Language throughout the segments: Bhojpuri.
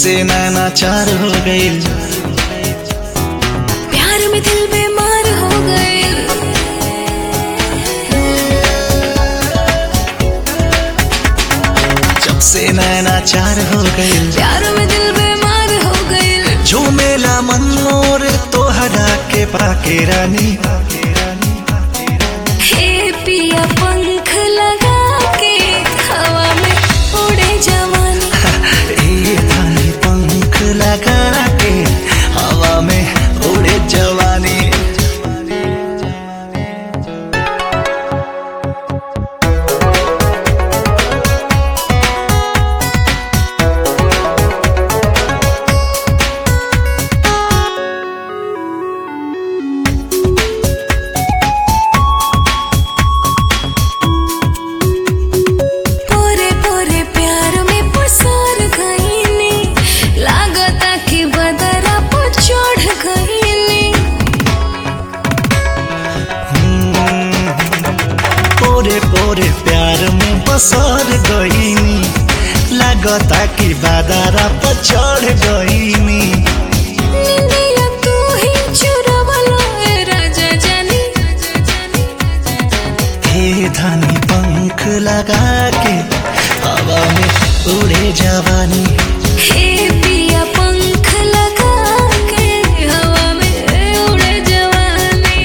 से नैना चार हो गई, प्यार में दिल बीमार हो गए। जब से नैना चार हो गई, प्यार में दिल बीमार हो गए। झूमेला मन मोर तोहरा के पाके रानी। हे पिया पंख लगा के हवा में उड़े जवानी। ए धानी पंख लगा के हवा में उड़े जवानी। पोरे पोरे प्यार में बसर गईनी, लागता कि बादरा पर चढ़ गईनी। निंदिया तू ही चुरावला ए राजा जानी। हे धानी पंख लगा के हवा में उड़े जवानी। हे पिया पंख लगा के हवा में उड़े जवानी।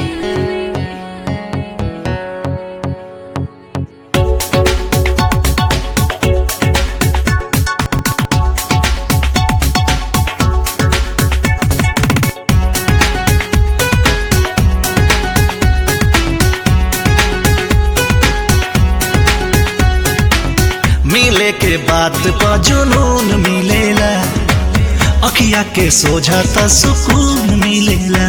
मिले के बात पर जुनून मिलेला, अखिया के सोझा त सुकून मिलेला।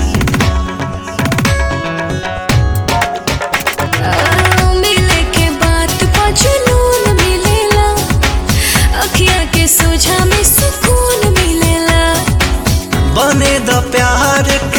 मिले के बात पर जुनून मिलेला, अखियाँ के सोझा में सुकून मिलेला। बने द प्यार